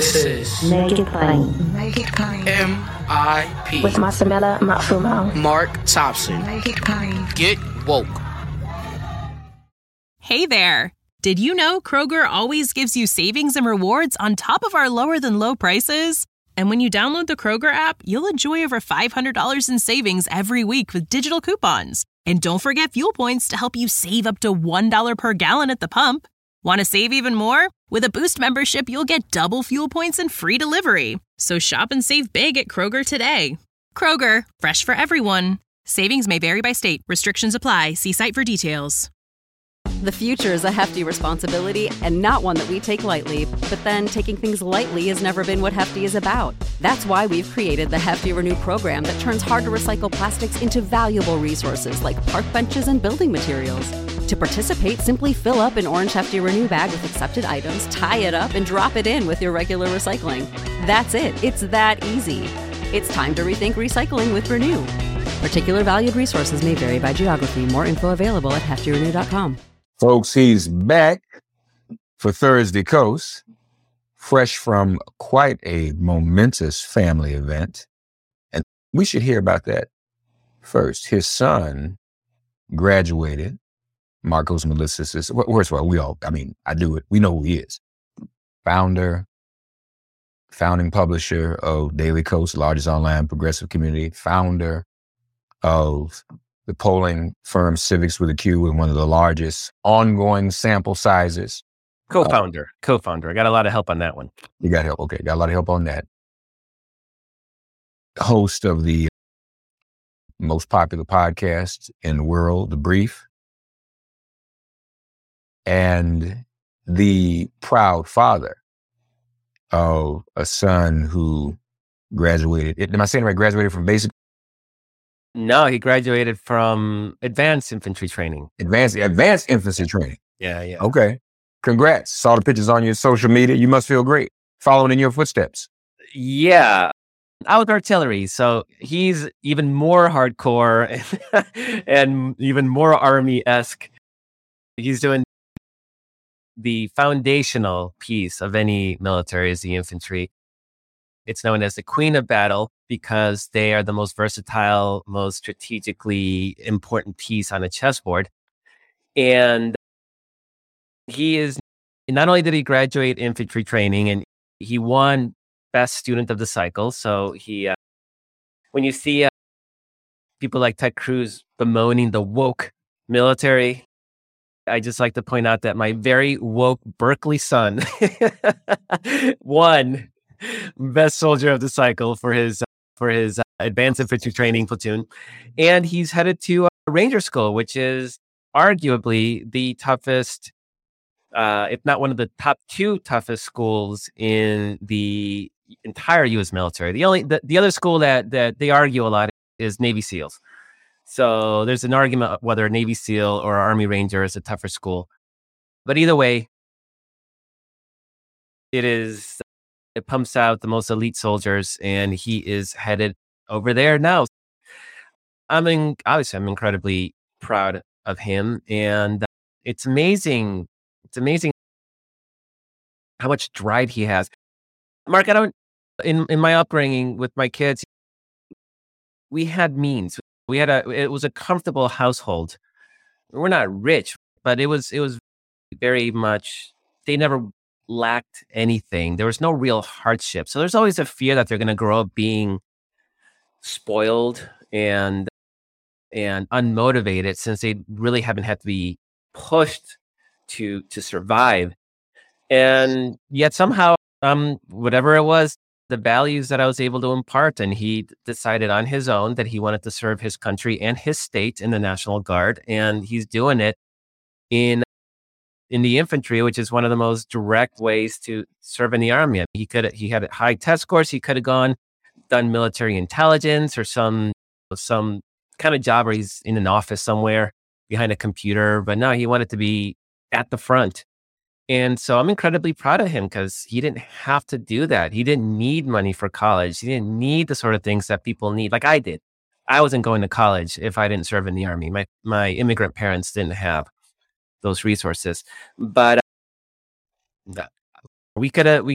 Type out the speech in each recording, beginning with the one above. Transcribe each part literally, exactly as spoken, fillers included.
This is Make It Plain. Make It Plain. M I P With Masamela Matfumo. Mark Thompson. Make It Plain. Get woke. Hey there. Did you know Kroger always gives you savings and rewards on top of our lower than low prices? And when you download the Kroger app, you'll enjoy over five hundred dollars in savings every week with digital coupons. And don't forget fuel points to help you save up to one dollar per gallon at the pump. Want to save even more? With a Boost membership, you'll get double fuel points and free delivery. So shop and save big at Kroger today. Kroger, fresh for everyone. Savings may vary by state. Restrictions apply. See site for details. The future is a hefty responsibility and not one that we take lightly. But then taking things lightly has never been what Hefty is about. That's why we've created the Hefty Renew program that turns hard-to-recycle plastics into valuable resources like park benches and building materials. To participate, simply fill up an orange Hefty Renew bag with accepted items, tie it up, and drop it in with your regular recycling. That's it. It's that easy. It's time to rethink recycling with Renew. Particular valued resources may vary by geography. More info available at hefty renew dot com. Folks, he's back for Thursday Coast, fresh from quite a momentous family event. And we should hear about that first. His son graduated. Marcos Melissas is, well, first of all, we all, I mean, I do it. We know who he is. Founder, founding publisher of Daily Coast, largest online progressive community, founder of the polling firm Civics with a Q, and one of the largest ongoing sample sizes. Co-founder, uh, co-founder. I got a lot of help on that one. You got help. Okay. Got a lot of help on that. Host of the most popular podcast in the world, The Brief. And the proud father of a son who graduated. Am I saying right? Graduated from basic? No, he graduated from advanced infantry training. Advanced, advanced infantry training. Yeah, yeah. Okay. Congrats. Saw the pictures on your social media. You must feel great. Following in your footsteps. Yeah. Out artillery. So he's even more hardcore and even more Army-esque. He's doing the foundational piece of any military is the infantry. It's known as the Queen of Battle because they are the most versatile, most strategically important piece on a chessboard. And he is, not only did he graduate infantry training, and he won best student of the cycle. So he, uh, when you see uh, people like Ted Cruz bemoaning the woke military, I just like to point out that my very woke Berkeley son won best soldier of the cycle for his uh, for his uh, advanced infantry training platoon, and he's headed to uh, Ranger School, which is arguably the toughest, uh, if not one of the top two toughest schools in the entire U S military. The only the, the other school that that they argue a lot is Navy SEALs. So there's an argument whether a Navy SEAL or Army Ranger is a tougher school. But either way, it is, it pumps out the most elite soldiers, and he is headed over there now. I mean, obviously, I'm incredibly proud of him. And it's amazing. It's amazing how much drive he has. Mark, I don't, in, in my upbringing with my kids, we had means. We had a, it was a comfortable household. We're not rich, but it was, it was very much, they never lacked anything. There was no real hardship. So there's always a fear that they're going to grow up being spoiled and, and unmotivated, since they really haven't had to be pushed to, to survive. And yet somehow, um, whatever it was, the values that I was able to impart, and he decided on his own that he wanted to serve his country and his state in the National Guard, and he's doing it in in the infantry, which is one of the most direct ways to serve in the Army. I mean, he could he had a high test scores. He could have gone done military intelligence or some some kind of job where he's in an office somewhere behind a computer, but no, he wanted to be at the front. And so I'm incredibly proud of him because he didn't have to do that. He didn't need money for college. He didn't need the sort of things that people need, like I did. I wasn't going to college if I didn't serve in the Army. My my immigrant parents didn't have those resources. But uh, we could have we could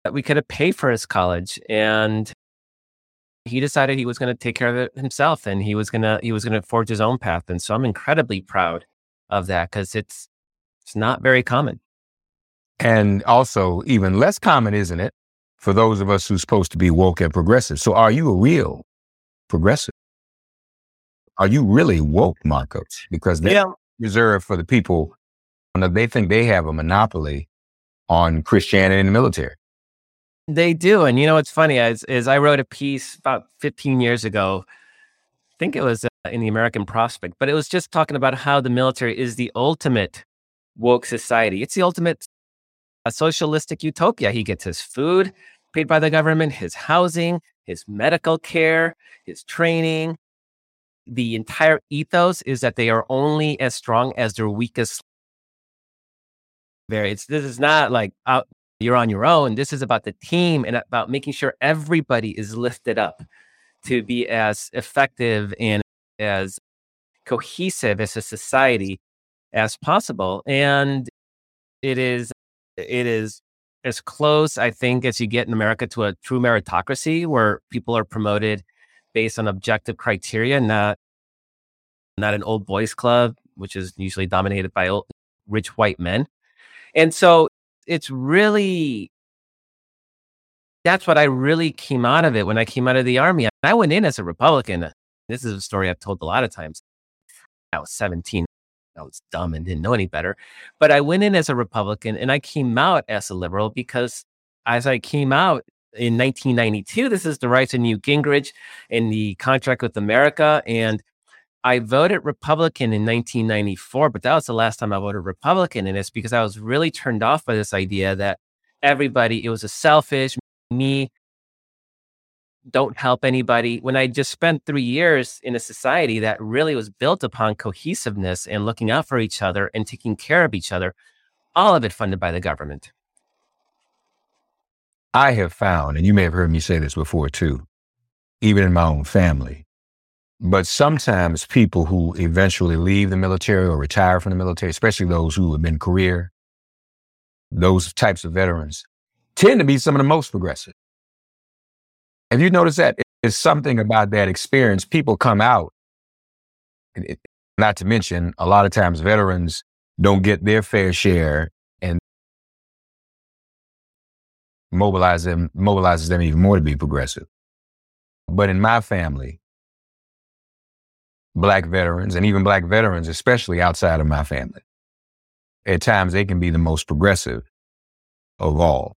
that we could have paid for his college. And he decided he was going to take care of it himself, and he was going to, he was going to forge his own path. And so I'm incredibly proud of that, because it's, it's not very common. And also even less common, isn't it, for those of us who's supposed to be woke and progressive? So are you a real progressive? Are you really woke, Marcos? Because they're Yeah. reserved for the people that they think they have a monopoly on Christianity in the military. They do. And you know, what's funny is, is I wrote a piece about fifteen years ago. I think it was uh, in the American Prospect, but it was just talking about how the military is the ultimate woke society. It's the ultimate uh, socialistic utopia. He gets his food paid by the government, his housing, his medical care, his training. The entire ethos is that they are only as strong as their weakest. Very, it's, this is not like out, you're on your own. This is about the team and about making sure everybody is lifted up to be as effective and as cohesive as a society as possible. And it is, it is as close, I think, as you get in America to a true meritocracy, where people are promoted based on objective criteria, not, not an old boys club, which is usually dominated by old, rich white men. And so it's really, that's what I really came out of it when I came out of the Army. I went in as a Republican. This is a story I've told a lot of times. I was seventeen. I was dumb and didn't know any better. But I went in as a Republican, and I came out as a liberal because as I came out in nineteen ninety-two, this is the rise of Newt Gingrich and the contract with America. And I voted Republican in nineteen ninety-four, but that was the last time I voted Republican. And it's because I was really turned off by this idea that everybody, it was a selfish, me, don't help anybody. When I just spent three years in a society that really was built upon cohesiveness and looking out for each other and taking care of each other, all of it funded by the government. I have found, and you may have heard me say this before too, even in my own family, but sometimes people who eventually leave the military or retire from the military, especially those who have been career, those types of veterans, tend to be some of the most progressive. Have you noticed that? It's something about that experience. People come out, it, not to mention, a lot of times veterans don't get their fair share, and mobilize them, mobilizes them even more to be progressive. But in my family, Black veterans, and even Black veterans, especially outside of my family, at times they can be the most progressive of all.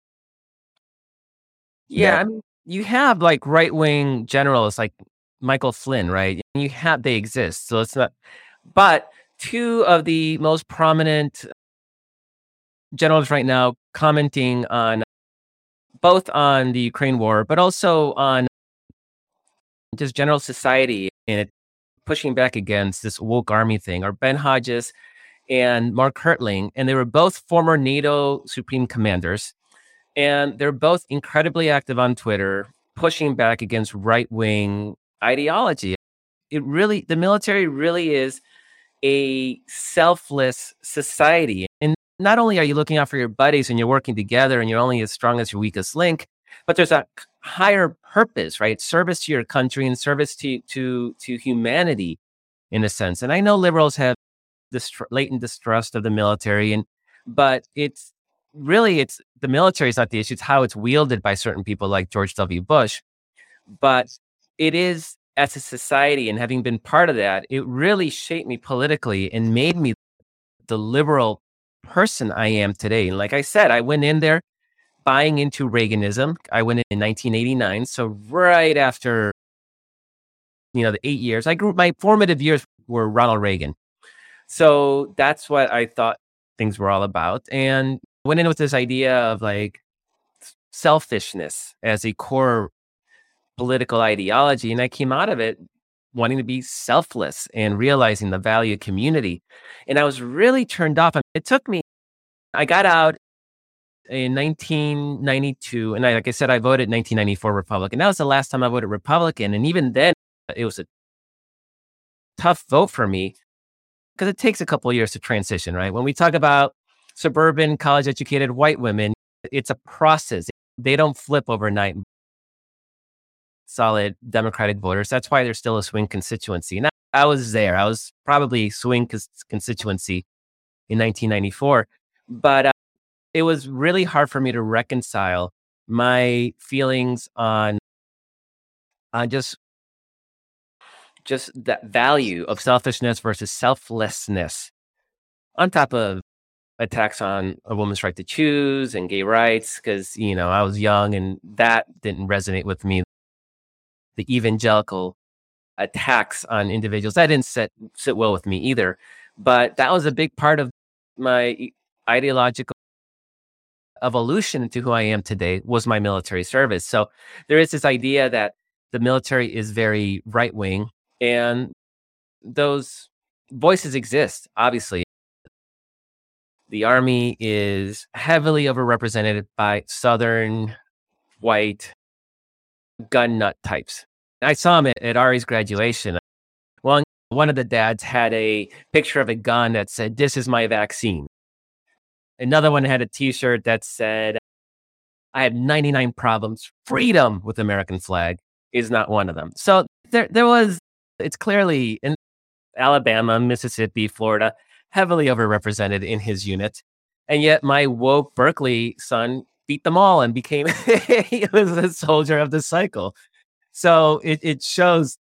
Yeah, That- I mean, you have like right-wing generals like Michael Flynn, right? And you have, they exist. So it's not, but two of the most prominent generals right now commenting on both on the Ukraine war, but also on just general society and it pushing back against this woke army thing are Ben Hodges and Mark Hertling. And they were both former NATO Supreme Commanders. And they're both incredibly active on Twitter, pushing back against right-wing ideology. It really, the military really is a selfless society. And not only are you looking out for your buddies and you're working together and you're only as strong as your weakest link, but there's a higher purpose, right? Service to your country and service to to to humanity, in a sense. And I know liberals have this latent distrust of the military, and but it's really, it's the military is not the issue. It's how it's wielded by certain people like George W. Bush. But it is, as a society, and having been part of that, it really shaped me politically and made me the liberal person I am today. And like I said, I went in there buying into Reaganism. I went in in nineteen eighty-nine. So right after, you know, the eight years, I grew, my formative years were Ronald Reagan. So that's what I thought things were all about. And went in with this idea of like selfishness as a core political ideology. And I came out of it wanting to be selfless and realizing the value of community. And I was really turned off. It took me, I got out in nineteen ninety-two. And I, like I said, I voted nineteen ninety-four Republican. That was the last time I voted Republican. And even then, it was a tough vote for me because it takes a couple of years to transition, right? When we talk about suburban, college-educated white women, it's a process. they don't flip overnight. Solid Democratic voters. That's why there's still a swing constituency. And I, I was there. I was probably swing cons- constituency in nineteen ninety-four. But uh, it was really hard for me to reconcile my feelings on, on just, just that value of selfishness versus selflessness on top of attacks on a woman's right to choose and gay rights. Because, you know, I was young and that didn't resonate with me. The evangelical attacks on individuals, that didn't sit, sit well with me either. But that was a big part of my ideological evolution into who I am today, was my military service. So there is this idea that the military is very right-wing, and those voices exist, obviously. The Army is heavily overrepresented by Southern, white, gun nut types. I saw him at, at Ari's graduation. One, one of the dads had a picture of a gun that said, "This is my vaccine." Another one had a t-shirt that said, "I have ninety-nine problems. Freedom with American flag is not one of them." So there, there was, it's clearly in Alabama, Mississippi, Florida, heavily overrepresented in his unit. And yet my woke Berkeley son beat them all and became, he was a soldier of the cycle. So it, it shows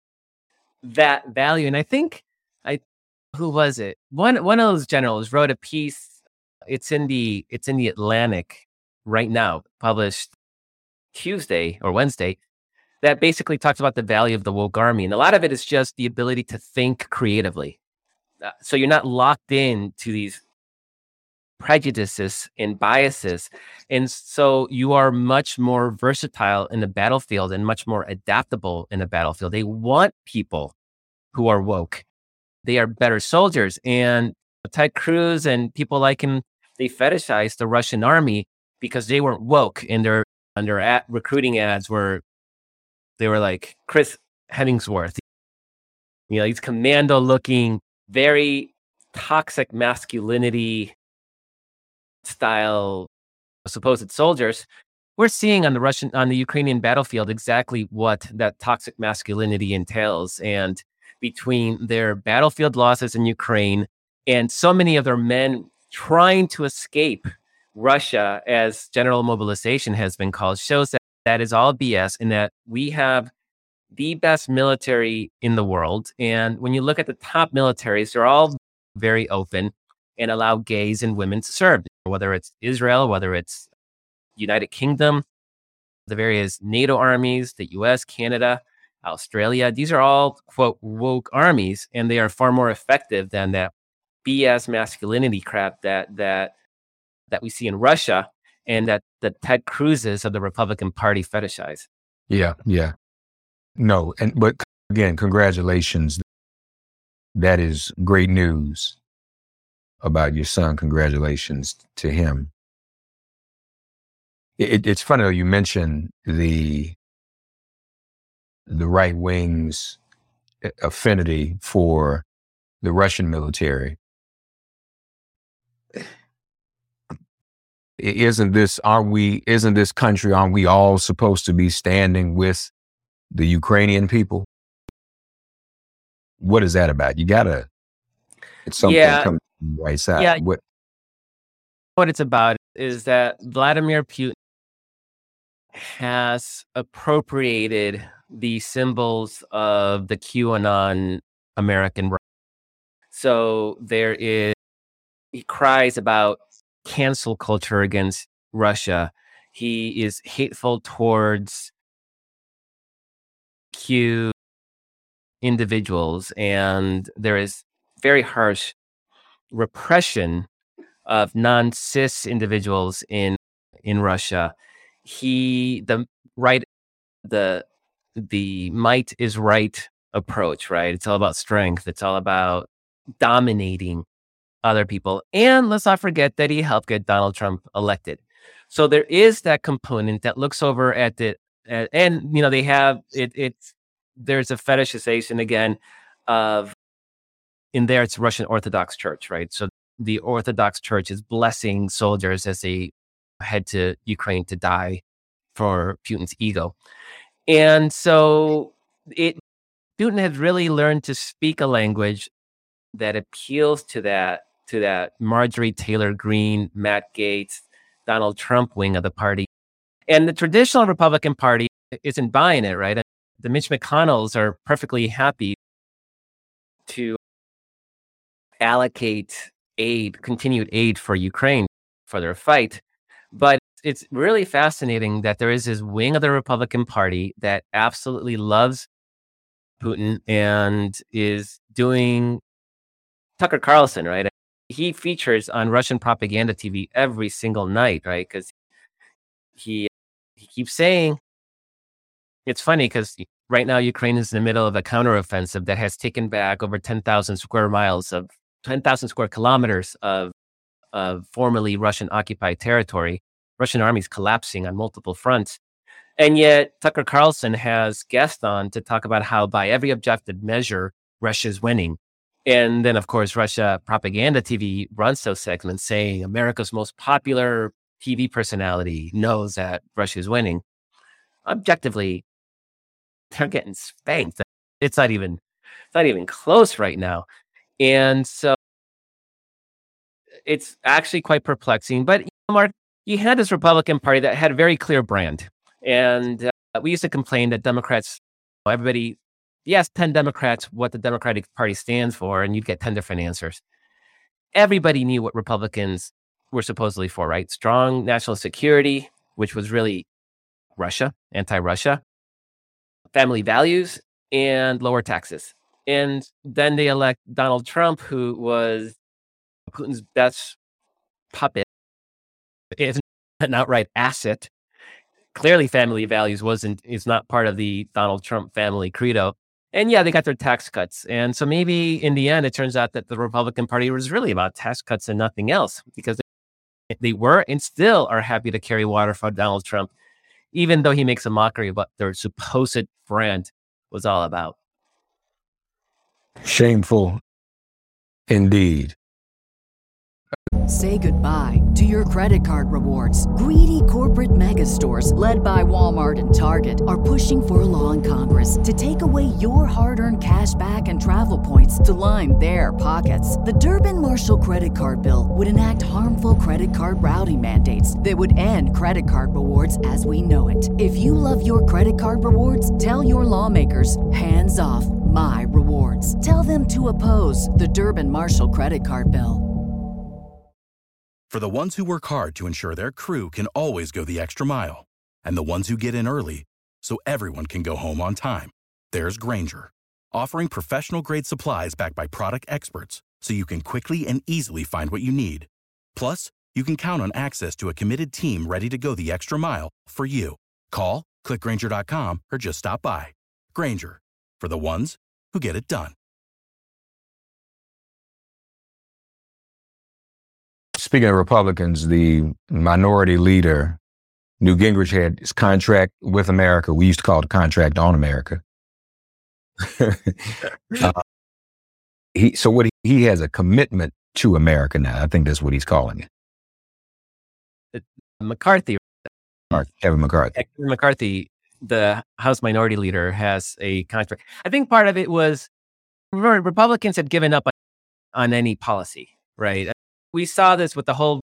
that value. And I think, I who was it? One one of those generals wrote a piece. It's in the it's in the Atlantic right now, published Tuesday or Wednesday, that basically talks about the value of the woke army. And a lot of it is just the ability to think creatively. Uh, so you're not locked in to these prejudices and biases. And so you are much more versatile in the battlefield and much more adaptable in the battlefield. They want people who are woke. They are better soldiers. And Ted Cruz and people like him, they fetishized the Russian army because they weren't woke, and their, and their ad, recruiting ads were, they were like Chris Hemsworth, you know, these commando looking, very toxic masculinity style supposed soldiers. We're seeing on the Russian, on the Ukrainian battlefield exactly what that toxic masculinity entails. And between their battlefield losses in Ukraine and so many of their men trying to escape Russia, as general mobilization has been called, shows that that is all B S, and that we have the best military in the world. And when you look at the top militaries, they're all very open and allow gays and women to serve, whether it's Israel, whether it's United Kingdom, the various NATO armies, the U S, Canada, Australia. These are all, quote, woke armies, and they are far more effective than that B S masculinity crap that that that we see in Russia, and that the Ted Cruzes of the Republican Party fetishize. Yeah, yeah. No, and but again, congratulations. That is great news about your son. Congratulations to him. It, it's funny though, you mentioned the the right wing's affinity for the Russian military. Isn't this, are we, isn't this country, aren't we all supposed to be standing with the Ukrainian people? What is that about? You gotta, it's something Yeah. come from the right side. Yeah. What, What it's about is that Vladimir Putin has appropriated the symbols of the QAnon American right. So there is, he cries about cancel culture against Russia. He is hateful towards Q individuals, and there is very harsh repression of non-cis individuals in in Russia. He the right the the might is right approach, right? It's all about strength. It's all about dominating other people. And let's not forget that he helped get Donald Trump elected. So there is that component that looks over at the at, and you know they have it. It's there's a fetishization again of, in there it's Russian Orthodox Church, right? So the Orthodox Church is blessing soldiers as they head to Ukraine to die for Putin's ego. And so it Putin has really learned to speak a language that appeals to that to that Marjorie Taylor Greene, Matt Gaetz, Donald Trump wing of the party. And the traditional Republican Party isn't buying it, right? The Mitch McConnells are perfectly happy to allocate aid, continued aid for Ukraine for their fight. But it's really fascinating that there is this wing of the Republican Party that absolutely loves Putin and is doing Tucker Carlson, right? He features on Russian propaganda T V every single night, right? Because he he keeps saying, it's funny because right now Ukraine is in the middle of a counteroffensive that has taken back over ten thousand square miles of ten thousand square kilometers of of formerly Russian occupied territory. Russian armies collapsing on multiple fronts. And yet Tucker Carlson has guests on to talk about how by every objective measure, Russia's winning. And then, of course, Russia propaganda T V runs those segments saying America's most popular T V personality knows that Russia's winning. Objectively, they're getting spanked. It's not even, it's not even close right now. And so it's actually quite perplexing. But, you know, Mark, you had this Republican Party that had a very clear brand. And uh, we used to complain that Democrats, everybody, yes, ten Democrats, what the Democratic Party stands for, and you'd get ten different answers. Everybody knew what Republicans were supposedly for, right? Strong national security, which was really Russia, anti-Russia, family values, and lower taxes. And then they elect Donald Trump, who was Putin's best puppet, is an outright asset. Clearly, family values wasn't is not part of the Donald Trump family credo. And yeah, they got their tax cuts. And so maybe in the end, it turns out that the Republican Party was really about tax cuts and nothing else, because they, they were and still are happy to carry water for Donald Trump, even though he makes a mockery of what their supposed brand was all about. Shameful indeed. Say goodbye to your credit card rewards. Greedy corporate mega stores, led by Walmart and Target, are pushing for a law in Congress to take away your hard-earned cash back and travel points to line their pockets. The Durbin-Marshall credit card bill would enact harmful credit card routing mandates that would end credit card rewards as we know it. If you love your credit card rewards, tell your lawmakers, hands off my rewards. Tell them to oppose the Durbin-Marshall credit card bill. For the ones who work hard to ensure their crew can always go the extra mile, and the ones who get in early so everyone can go home on time, there's Grainger, offering professional-grade supplies backed by product experts so you can quickly and easily find what you need. Plus, you can count on access to a committed team ready to go the extra mile for you. Call, click Grainger dot com, or just stop by. Grainger, for the ones who get it done. Speaking of Republicans, the minority leader, Newt Gingrich, had his contract with America. We used to call it a contract on America. uh, he, so what he, he has a commitment to America now. I think that's what he's calling it. McCarthy. Kevin McCarthy. Kevin McCarthy, the House Minority Leader, has a contract. I think part of it was, remember, Republicans had given up on, on any policy, right? We saw this with the whole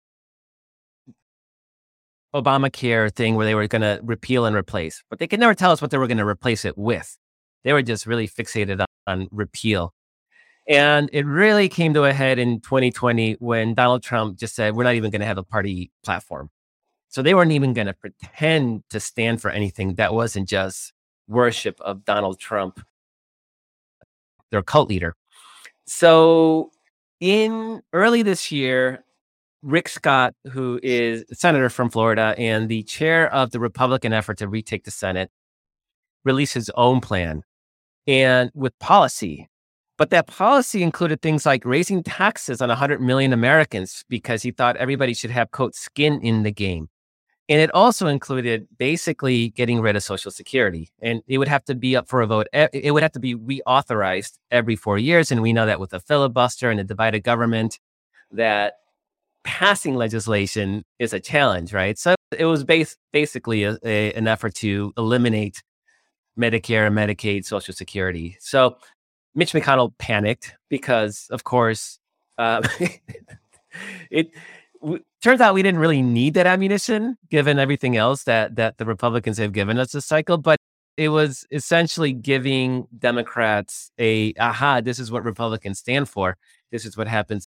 Obamacare thing where they were going to repeal and replace, but they could never tell us what they were going to replace it with. They were just really fixated on, on repeal. And it really came to a head in twenty twenty when Donald Trump just said, we're not even going to have a party platform. So they weren't even going to pretend to stand for anything that wasn't just worship of Donald Trump, their cult leader. So in early this year, Rick Scott, who is a senator from Florida and the chair of the Republican effort to retake the Senate, released his own plan and with policy. But that policy included things like raising taxes on one hundred million Americans because he thought everybody should have, quote, skin in the game. And it also included basically getting rid of Social Security. And it would have to be up for a vote. It would have to be reauthorized every four years. And we know that with a filibuster and a divided government, that passing legislation is a challenge, right? So it was base, basically a, a, an effort to eliminate Medicare, Medicaid, Social Security. So Mitch McConnell panicked because, of course, uh, it w- turns out we didn't really need that ammunition, given everything else that that the Republicans have given us this cycle. But it was essentially giving Democrats a, aha, this is what Republicans stand for. This is what happens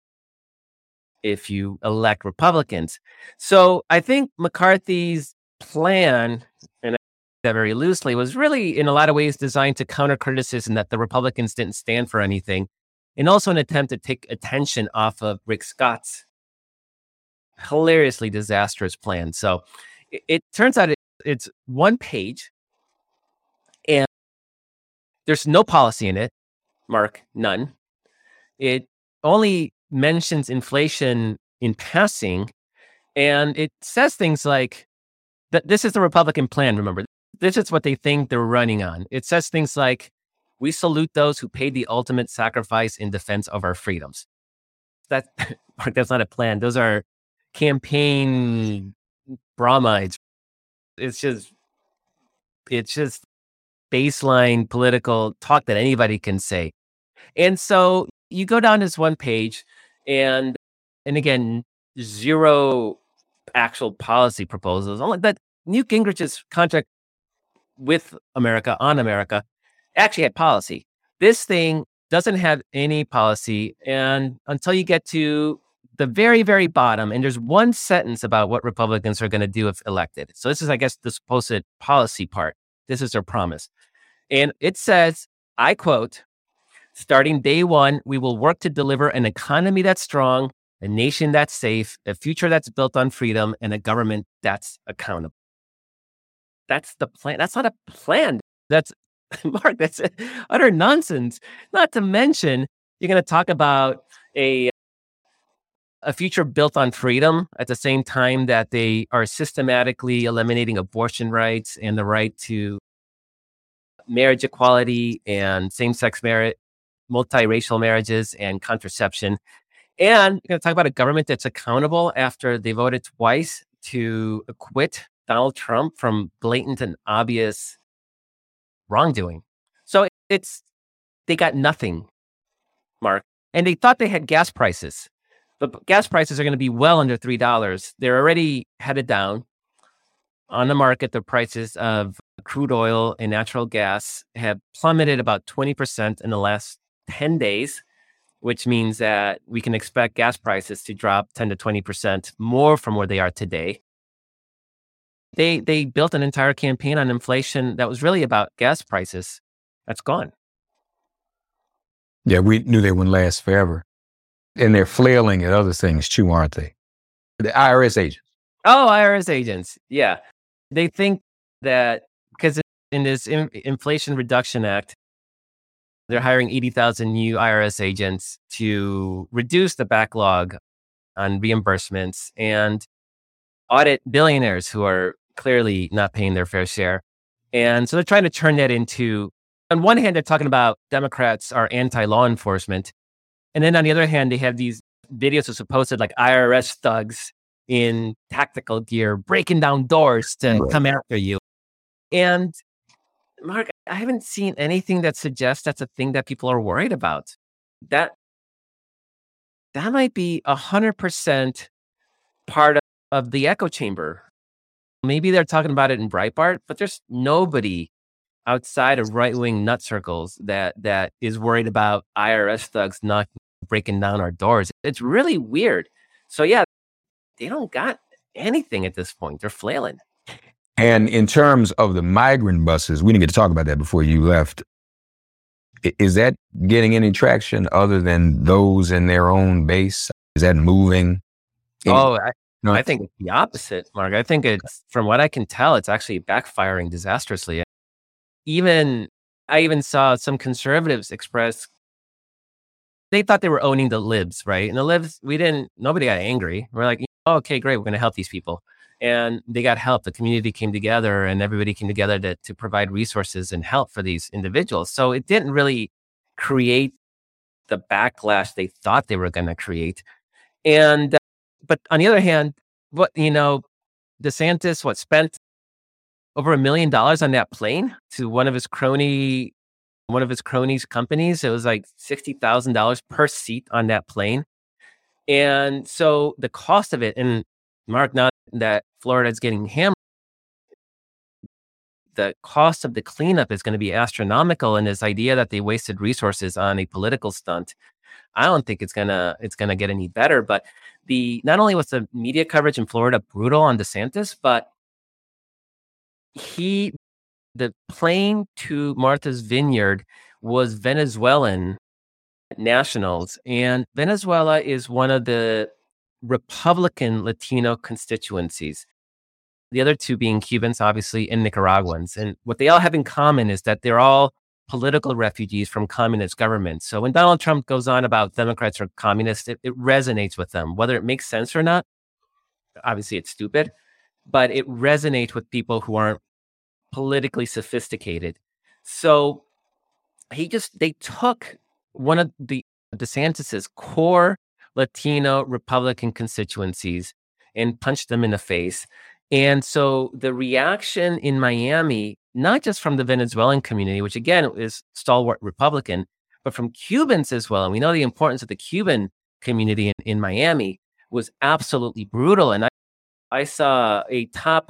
if you elect Republicans. So I think McCarthy's plan, and I say that very loosely, was really in a lot of ways designed to counter criticism that the Republicans didn't stand for anything, and also an attempt to take attention off of Rick Scott's hilariously disastrous plan. So it, it turns out it, it's one page, and there's no policy in it, Mark, none. It only mentions inflation in passing, and it says things like that this is the Republican plan. Remember, this is what they think they're running on. It says things like, we salute those who paid the ultimate sacrifice in defense of our freedoms. That, that's not a plan. Those are campaign bromides. It's just, it's just baseline political talk that anybody can say. And so you go down this one page, and and again, zero actual policy proposals. Only that Newt Gingrich's contract with America, on America, actually had policy. This thing doesn't have any policy, and until you get to the very, very bottom, and there's one sentence about what Republicans are going to do if elected. So this is, I guess, the supposed policy part. This is their promise. And it says, I quote, starting day one, we will work to deliver an economy that's strong, a nation that's safe, a future that's built on freedom, and a government that's accountable. That's the plan. That's not a plan. That's, Mark, that's utter nonsense. Not to mention, you're going to talk about a, a future built on freedom at the same time that they are systematically eliminating abortion rights and the right to marriage equality and same-sex marriage, multiracial marriages and contraception. And you're going to talk about a government that's accountable after they voted twice to acquit Donald Trump from blatant and obvious wrongdoing. So it's, they got nothing, Mark. And they thought they had gas prices, but gas prices are going to be well under three dollars. They're already headed down. On the market, the prices of crude oil and natural gas have plummeted about twenty percent in the last ten days, which means that we can expect gas prices to drop ten to twenty percent more from where they are today. They they built an entire campaign on inflation that was really about gas prices. That's gone. Yeah, we knew they wouldn't last forever. And they're flailing at other things too, aren't they? The I R S agents. Oh, I R S agents. Yeah. They think that because in this in- Inflation Reduction Act, they're hiring eighty thousand new I R S agents to reduce the backlog on reimbursements and audit billionaires who are clearly not paying their fair share. And so they're trying to turn that into, on one hand, they're talking about Democrats are anti-law enforcement. And then on the other hand, they have these videos of supposed like I R S thugs in tactical gear breaking down doors to Right. come after you. And Mark, I haven't seen anything that suggests that's a thing that people are worried about. That that might be a hundred percent part of, of the echo chamber. Maybe they're talking about it in Breitbart, but there's nobody outside of right-wing nut circles that that is worried about I R S thugs not breaking down our doors. It's really weird. So yeah, they don't got anything at this point. They're flailing. And in terms of the migrant buses, we didn't get to talk about that before you left. I- Is that getting any traction other than those in their own base? Is that moving? Any- Oh, I, No, I think it's the opposite, Mark. I think it's, from what I can tell, it's actually backfiring disastrously. Even, I even saw some conservatives express, they thought they were owning the libs, right? And the libs, we didn't, nobody got angry. We're like, oh, okay, great, we're going to help these people. And they got help. The community came together and everybody came together to, to provide resources and help for these individuals. So it didn't really create the backlash they thought they were going to create. And but on the other hand, what, you know, DeSantis, what, spent over a million dollars on that plane to one of his crony, one of his cronies' companies. It was like sixty thousand dollars per seat on that plane. And so the cost of it, and Mark, now that Florida's getting hammered, the cost of the cleanup is going to be astronomical. And this idea that they wasted resources on a political stunt, I don't think it's gonna it's gonna get any better. But the not only was the media coverage in Florida brutal on DeSantis, but he the plane to Martha's Vineyard was Venezuelan nationals, and Venezuela is one of the Republican Latino constituencies. The other two being Cubans, obviously, and Nicaraguans. And what they all have in common is that they're all political refugees from communist governments. So when Donald Trump goes on about Democrats are communists, it, it resonates with them, whether it makes sense or not. Obviously, it's stupid, but it resonates with people who aren't politically sophisticated. So he just, they took one of the DeSantis's core Latino Republican constituencies and punched them in the face. And so the reaction in Miami, not just from the Venezuelan community, which again is stalwart Republican, but from Cubans as well. And we know the importance of the Cuban community in, in Miami was absolutely brutal. And I, I saw a top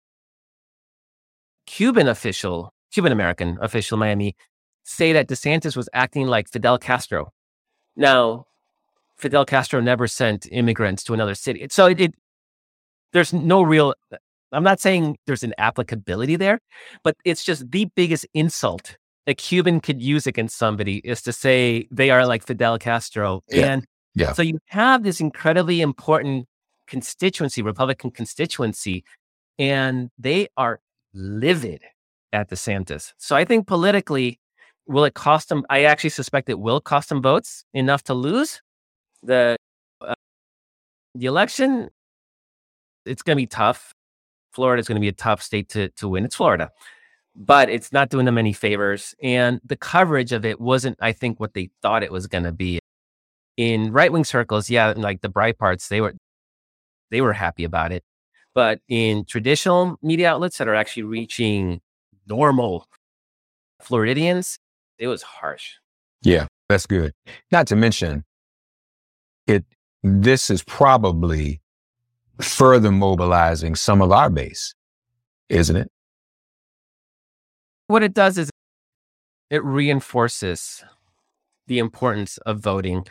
Cuban official, Cuban American official in Miami, say that DeSantis was acting like Fidel Castro. Now, Fidel Castro never sent immigrants to another city. So it, it there's no real, I'm not saying there's an applicability there, but it's just the biggest insult a Cuban could use against somebody is to say they are like Fidel Castro. Yeah. And Yeah. so you have this incredibly important constituency, Republican constituency, and they are livid at DeSantis. So I think politically, will it cost them? I actually suspect it will cost them votes enough to lose the uh, the election. It's going to be tough. Florida is going to be a tough state to to win. It's Florida, but it's not doing them any favors. And the coverage of it wasn't, I think, what they thought it was going to be. In right wing circles, yeah, like the Breitbarts, they were they were happy about it. But in traditional media outlets that are actually reaching normal Floridians, it was harsh. Yeah, that's good. Not to mention, it. This is probably further mobilizing some of our base, isn't it? What it does is it reinforces the importance of voting.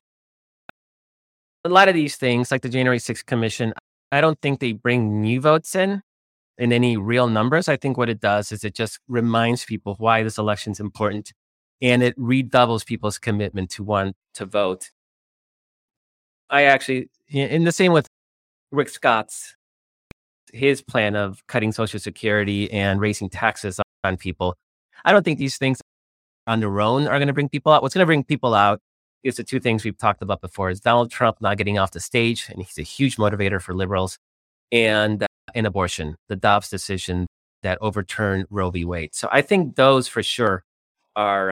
A lot of these things, like the January sixth Commission, I don't think they bring new votes in in any real numbers. I think what it does is it just reminds people why this election is important, and it redoubles people's commitment to want to vote. I actually, in the same with Rick Scott's, his plan of cutting Social Security and raising taxes on people. I don't think these things on their own are going to bring people out. What's going to bring people out is the two things we've talked about before: is Donald Trump not getting off the stage, and he's a huge motivator for liberals, and uh, and abortion, the Dobbs decision that overturned Roe v. Wade. So I think those for sure are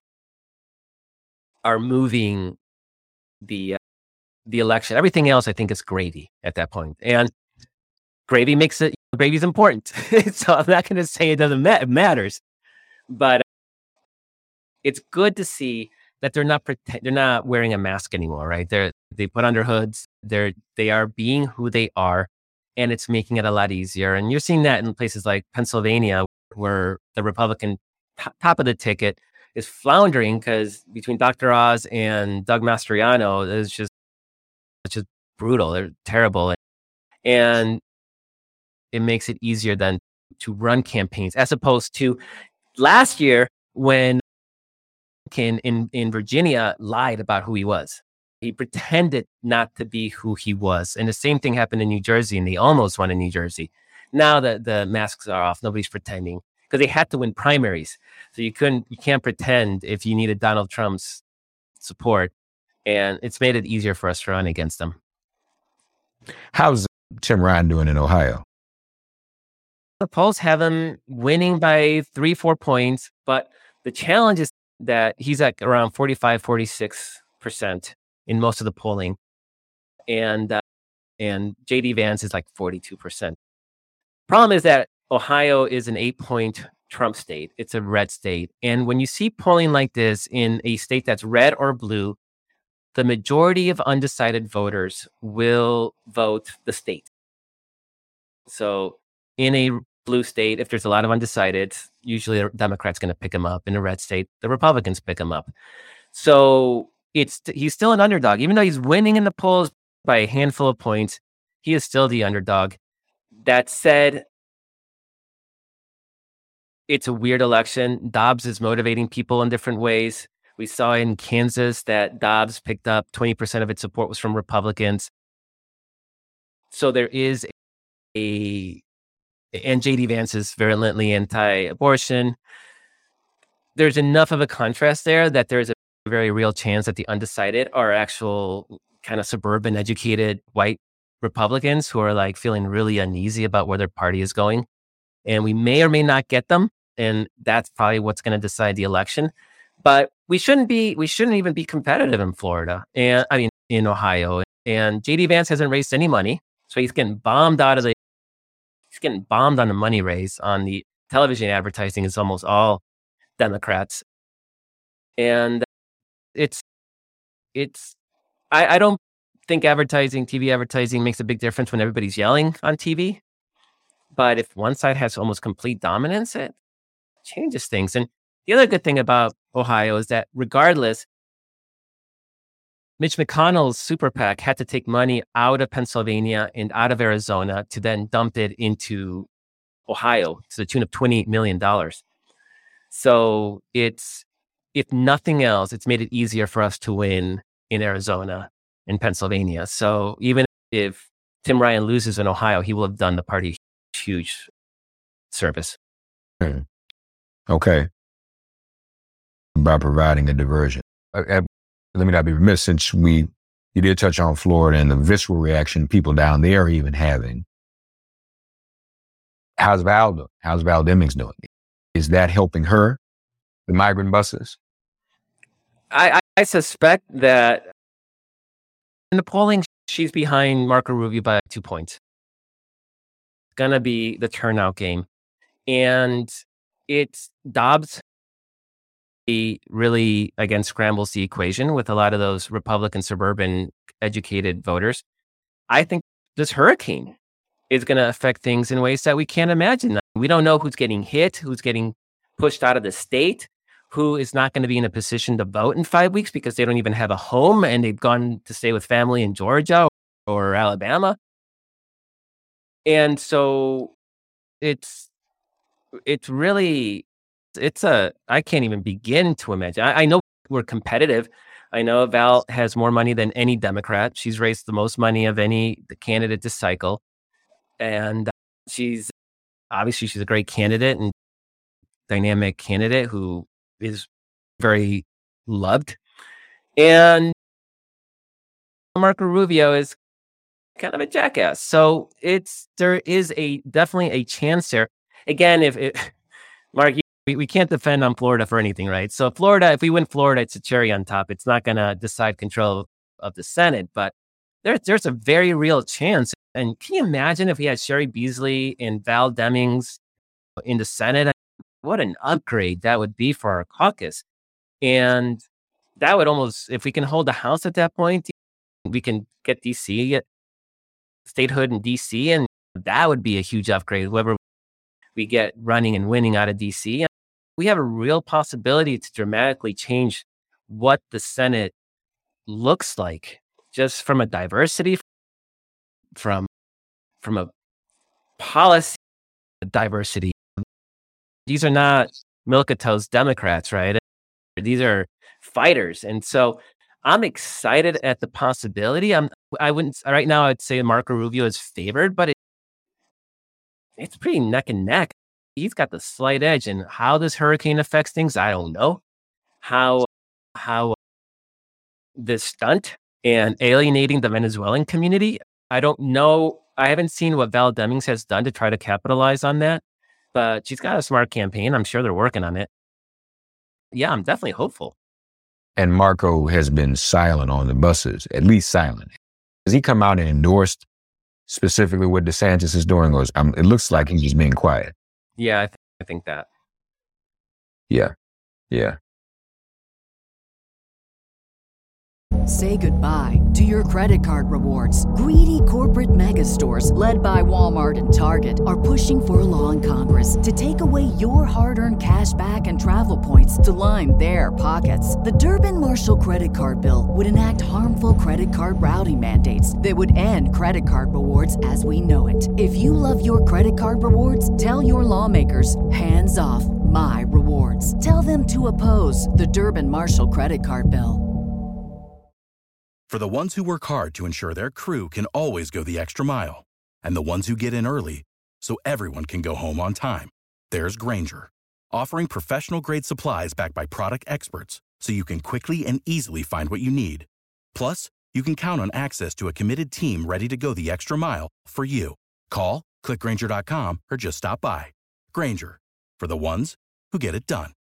are moving the uh, the election. Everything else, I think, is gravy at that point, and gravy makes it. Gravy is important, so I'm not going to say it doesn't ma- it matters, but uh, it's good to see that they're not pretend, they're not wearing a mask anymore, right? They're they put on their hoods. They're they are being who they are, and it's making it a lot easier. And you're seeing that in places like Pennsylvania, where the Republican t- top of the ticket is floundering because between Doctor Oz and Doug Mastriano, it's just it's just brutal. They're terrible, and it makes it easier then to run campaigns as opposed to last year when In, in in Virginia lied about who he was. He pretended not to be who he was. And the same thing happened in New Jersey, and they almost won in New Jersey. Now that the masks are off, nobody's pretending because they had to win primaries. So you couldn't, you can't pretend if you needed Donald Trump's support. And it's made it easier for us to run against them. How's Tim Ryan doing in Ohio? The polls have him winning by three, four points, but the challenge is that he's at around forty-five, forty-six percent in most of the polling. And uh, and J D Vance is like forty-two percent. Problem is that Ohio is an eight-point Trump state. It's a red state. And when you see polling like this in a state that's red or blue, the majority of undecided voters will vote the state. So in a blue state, if there's a lot of undecided, usually the Democrats going to pick him up. In a red state, the Republicans pick him up. So it's he's still an underdog. Even though he's winning in the polls by a handful of points, he is still the underdog. That said, it's a weird election. Dobbs is motivating people in different ways. We saw in Kansas that Dobbs picked up twenty percent of its support was from Republicans. So there is a, and J D Vance is virulently anti-abortion. There's enough of a contrast there that there's a very real chance that the undecided are actual kind of suburban educated white Republicans who are like feeling really uneasy about where their party is going. And we may or may not get them. And that's probably what's going to decide the election. But we shouldn't be, we shouldn't even be competitive in Florida. And I mean, in Ohio. And J D Vance hasn't raised any money. So he's getting bombed out of the, he's getting bombed on the money raise. On the television advertising is almost all Democrats. And it's, it's, I, I don't think advertising, T V advertising makes a big difference when everybody's yelling on T V. But if one side has almost complete dominance, it changes things. And the other good thing about Ohio is that regardless, Mitch McConnell's super PAC had to take money out of Pennsylvania and out of Arizona to then dump it into Ohio to the tune of twenty-eight million dollars. So it's, if nothing else, it's made it easier for us to win in Arizona and Pennsylvania. So even if Tim Ryan loses in Ohio, he will have done the party huge service. Hmm. Okay. By providing a diversion. Uh, uh, let me not be remiss, since we, you did touch on Florida and the visceral reaction people down there are even having. How's Val doing? How's Val Demings doing? Is that helping her, the migrant buses? I, I suspect that in the polling, she's behind Marco Rubio by two points. It's going to be the turnout game. And it's Dobbs. He really, again, scrambles the equation with a lot of those Republican suburban educated voters. I think this hurricane is going to affect things in ways that we can't imagine. We don't know who's getting hit, who's getting pushed out of the state, who is not going to be in a position to vote in five weeks because they don't even have a home and they've gone to stay with family in Georgia or Alabama. And so it's, it's really, it's a, I can't even begin to imagine. I, I know we're competitive. I know Val has more money than any Democrat. She's raised the most money of any candidate this cycle. And she's, obviously she's a great candidate and dynamic candidate who is very loved. And Marco Rubio is kind of a jackass. So it's, there is a, definitely a chance there. Again, if it, Mark, we, we can't defend on Florida for anything, right? So Florida, if we win Florida, it's a cherry on top. It's not going to decide control of, of the Senate, but there, there's a very real chance. And can you imagine if we had Sherry Beasley and Val Demings in the Senate? What an upgrade that would be for our caucus. And that would almost, if we can hold the House at that point, we can get D C, get statehood in D C, and that would be a huge upgrade. Whoever we get running and winning out of D C, we have a real possibility to dramatically change what the Senate looks like, just from a diversity, from, from a policy diversity. These are not milquetoast Democrats, right? These are fighters. And so I'm excited at the possibility. I'm, I wouldn't, right now I'd say Marco Rubio is favored, but it, it's pretty neck and neck. He's got the slight edge, and how this hurricane affects things, I don't know. How, how this stunt and alienating the Venezuelan community, I don't know. I haven't seen what Val Demings has done to try to capitalize on that. But she's got a smart campaign. I'm sure they're working on it. Yeah, I'm definitely hopeful. And Marco has been silent on the buses, at least silent. Has he come out and endorsed specifically what DeSantis is doing, or um, it looks like he's just being quiet. Yeah, I, th- I think that. Yeah, yeah. Say goodbye to your credit card rewards. Greedy corporate mega stores, led by Walmart and Target, are pushing for a law in Congress to take away your hard-earned cash back and travel points to line their pockets. The Durbin-Marshall credit card bill would enact harmful credit card routing mandates that would end credit card rewards as we know it. If you love your credit card rewards, tell your lawmakers, hands off my rewards. Tell them to oppose the Durbin-Marshall credit card bill. For the ones who work hard to ensure their crew can always go the extra mile, and the ones who get in early so everyone can go home on time, there's Grainger, offering professional-grade supplies backed by product experts so you can quickly and easily find what you need. Plus, you can count on access to a committed team ready to go the extra mile for you. Call, click Grainger dot com, or just stop by. Grainger, for the ones who get it done.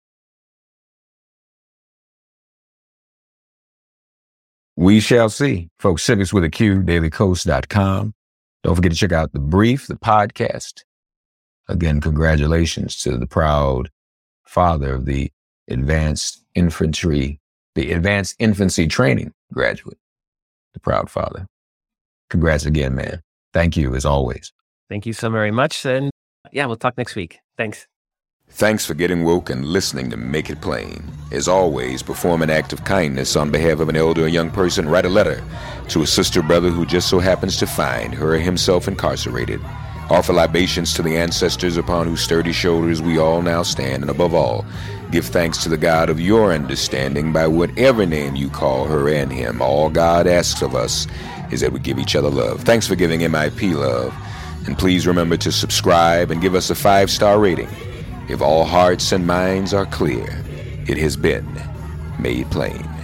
We shall see. Folks, civics with a Q, daily coast dot com. Don't forget to check out the brief, the podcast. Again, congratulations to the proud father of the advanced infantry, the advanced infancy training graduate, the proud father. Congrats again, man. Thank you, as always. Thank you so very much. And yeah, we'll talk next week. Thanks. Thanks for getting woke and listening to Make It Plain. As always, perform an act of kindness on behalf of an elder or young person. Write a letter to a sister or brother who just so happens to find her or himself incarcerated. Offer libations to the ancestors upon whose sturdy shoulders we all now stand. And above all, give thanks to the God of your understanding by whatever name you call her and him. All God asks of us is that we give each other love. Thanks for giving M I P love. And please remember to subscribe and give us a five-star rating. If all hearts and minds are clear, it has been made plain.